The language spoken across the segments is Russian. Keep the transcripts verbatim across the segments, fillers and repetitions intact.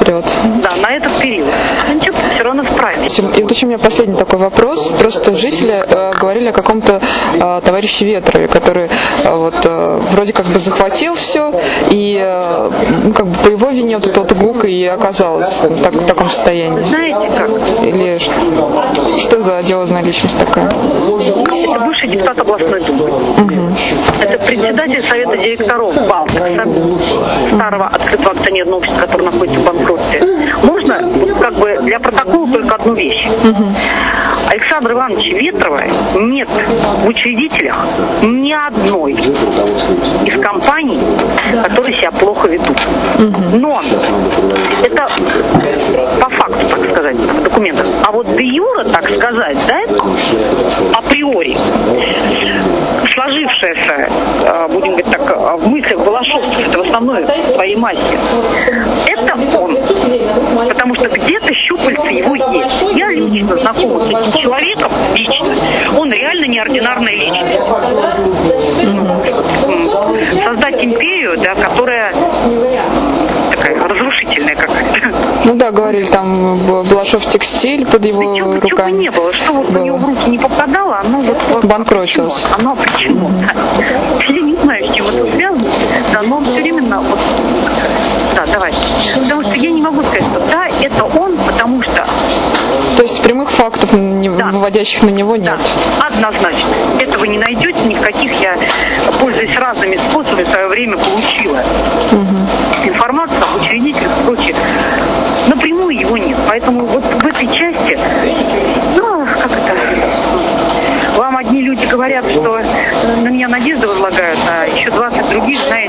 вперед. Да, на этот период. Ничего, все равно справились. И вот еще у меня последний такой вопрос. Просто жители э, говорили о каком-то э, товарище Ветрове, который э, вот э, вроде как бы захватил все, и э, ну, как бы по его вине вот эта вот ГУК и оказалась в, так, в таком состоянии. Знаете как? Или что, что за одиозная личность такая? Это бывший депутат областной думы. Угу. Это председатель совета директоров банка, старого открытого акционерного общества, который находится в банкротстве. Можно как бы для протокола только одну вещь. Угу. Александра Ивановича Ветрова нет в учредителях ни одной из компаний, которые себя плохо ведут. Но это по факту, так сказать, в документах. А вот де юре, так сказать, да, априори сложившаяся, будем говорить так, в мыслях Балашовских, это в основной своей массе, это он. Потому что где-то щупальца его есть. Я лично знакома с этим человеком, лично. Он реально неординарная личность. Создать империю, да, которая такая разрушительная какая-то. Ну да, говорили, там Балашов текстиль под его да, чего, руками. Чего бы не было, что вот было. У него в руки не попадало, оно вот... Банкротилось. Оно обречено. Mm-hmm. Я не знаю, с чем это связано, да, но все время вот... Да, давай. Потому что я не могу сказать, что да, это он, потому что... То есть прямых фактов, не да. выводящих на него, нет? Да, однозначно. Этого не найдете, ни в каких я, пользуясь разными способами, в свое время получила. Угу. Информацию об учредителях и прочее. Напрямую его нет. Поэтому вот в этой части, ну, как это... Вам одни люди говорят, что на меня надежды возлагают, а еще двадцать других, знаете...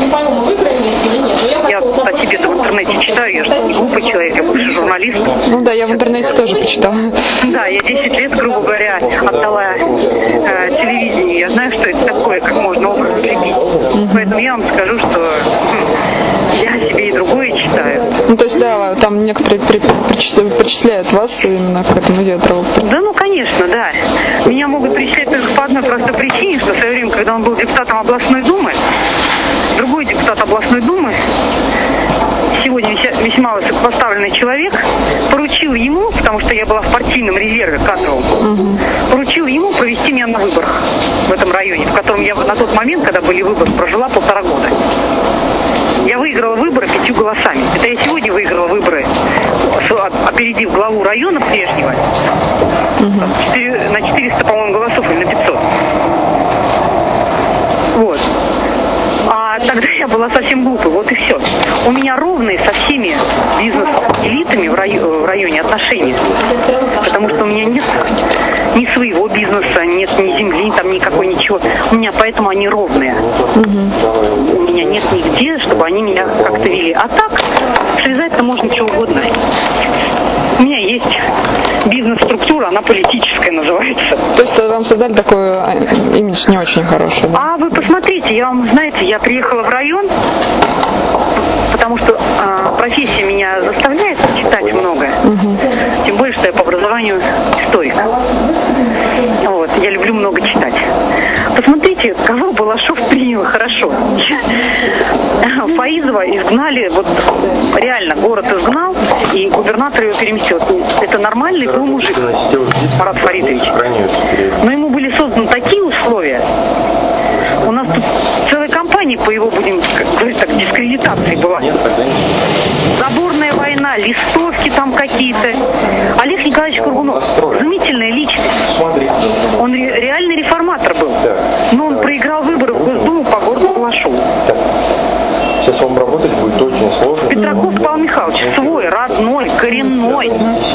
Я о себе-то в интернете читаю, я же не глупый человек, я бывший журналист. Ну да, я в интернете тоже почитала. Да, я десять лет, грубо говоря, отдала э, телевидению. Я знаю, что это такое, как можно образ слепить. Mm-hmm. Поэтому я вам скажу, что я себе и другое читаю. Ну то есть, да, там некоторые при, причисляют, причисляют вас именно к этому Ветрову. Да, ну, конечно, да. Меня могут причислять только по одной простой причине, что в свое время, когда он был депутатом областной думы, другой депутат областной думы, сегодня весьма высокопоставленный человек, поручил ему, потому что я была в партийном резерве кадровом, угу. поручил ему провести меня на выборах в этом районе, в котором я на тот момент, когда были выборы, прожила полтора года. Я выиграла выборы пятью голосами. Это я сегодня выиграла выборы, опередив главу района прежнего, угу. на четыреста, по-моему, голосов или на пятьсот. Вот. А тогда я была совсем глупой, вот и все. У меня ровные со всеми бизнес-элитами в, рай... в районе отношения. Потому что у меня нет ни своего бизнеса, нет ни земли, там никакой, ничего. У меня поэтому они ровные. Угу. У меня нет нигде, чтобы они меня как-то вели. А так, связать-то можно что угодно. У меня есть бизнес-структура, она политическая называется. То есть вам создали такой имидж не очень хороший, да? А вы посмотрите, я вам, знаете, я приехала в район, потому что э, профессия меня заставляет читать многое. Угу. Тем более, что я по образованию историк. Вот, я люблю много читать. Посмотрите, кого Балашов принял хорошо. Фаизова изгнали, вот реально город изгнал, и губернатор его переместил. Это нормальный был мужик, Марат Фаритович. Но ему были созданы такие условия. У нас тут целая компания по его, будем говорить так, дискредитации была. Заборная война, листовки там какие-то. Олег Николаевич Кургунов, изумительная личность. Он ре- реальный реформатор был. Но он проиграл выборы в Госдуму по городу Балашову. Сейчас вам работать будет очень сложно. Петраков Павел Михайлович, свой, родной, коренной.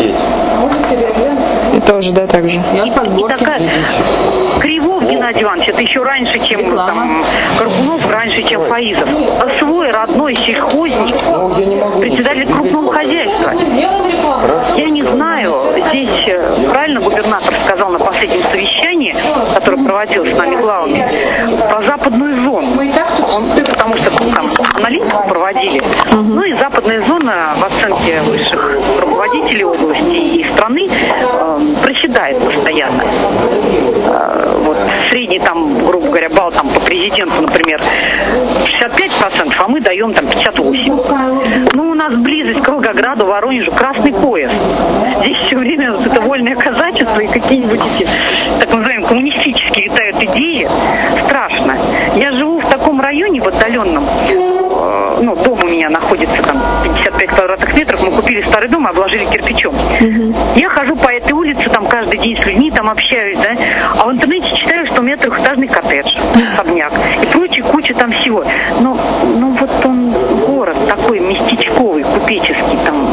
И тоже, да, так же. И, и такая... Кривов Геннадий Иванович, это еще раньше, чем там, Каргунов, раньше, чем Фаизов. Свой, родной сельхозник, председатель крупного хозяйства. Я не знаю, здесь правильно губернатор сказал на последнем совещании, которое проводилось с нами главами, про западную зону. Он, потому что там аналитику проводили. Uh-huh. Ну и западная зона в оценке высших руководителей области и страны э, проседает постоянно. Э, вот средний там, грубо говоря, балл там по президенту, например, шестьдесят пять процентов, а мы даем там пятьдесят восемь процентов. Ну, нас близость к Волгограду, Воронежу, красный пояс. Здесь все время вот это вольное казачество и какие-нибудь эти, так называемые, коммунистические витают идеи. Страшно. Я живу в таком районе, в отдаленном, ну, дом у меня находится там пятьдесят пять квадратных метров, мы купили старый дом и обложили кирпичом. Угу. Я хожу по этой улице, там каждый день с людьми там общаюсь, да, а в интернете читаю, что у меня трехэтажный коттедж, особняк и прочее, куча там всего. Но, ну вот он город такой местечковый, купеческий там.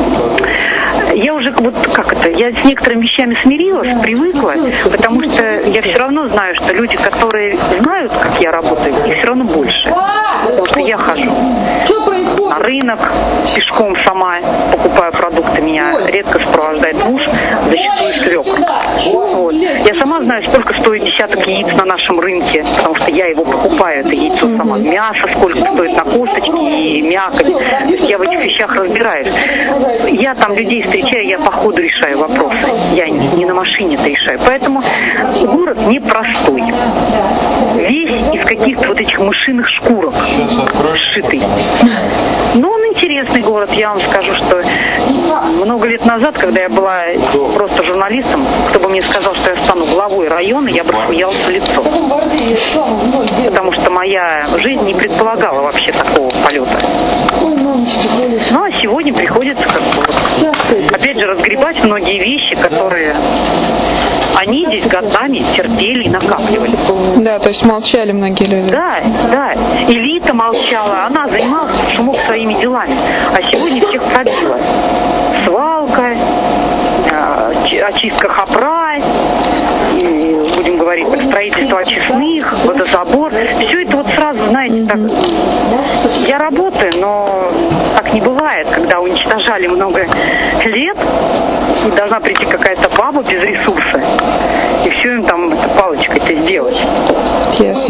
Я уже вот как это, я с некоторыми вещами смирилась, привыкла, потому что я все равно знаю, что люди, которые знают, как я работаю, их все равно больше. Потому что я хожу на рынок пешком сама, покупаю продукты, меня редко сопровождает муж, зачастую свекр. Вот. Я сама знаю, сколько стоит десяток яиц на нашем рынке, потому что я его покупаю, это яйцо сама. Мясо сколько стоит на косточке и мякоть. То есть я в этих вещах разбираюсь. Я там людей встречаю, я по ходу решаю вопросы. Я не на машине это решаю. Поэтому город непростой. Весь из каких-то вот этих мышиных шкурок сшитый. Но он интересный город. Я вам скажу, что много лет назад, когда я была просто журналистом, кто бы мне сказал, что я стану главой района, я бы рассмеялась в лицо. Потому что моя жизнь не предполагала вообще такого полета. Ну, а сегодня приходится как бы вот, опять же, разгребать многие вещи, которые они здесь годами терпели и накапливали. Да, то есть молчали многие люди. Да, да. Элита молчала, она занималась шумок своими делами. А сегодня всех пробила. Свалка, очистка хопра, будем говорить, строительство очистных, водозабор. Все это вот сразу, знаете, так. Я работаю, но так не бывает, когда уничтожали много лет, и должна прийти какая-то баба без ресурса, и все им там палочкой-то сделать. Ясно.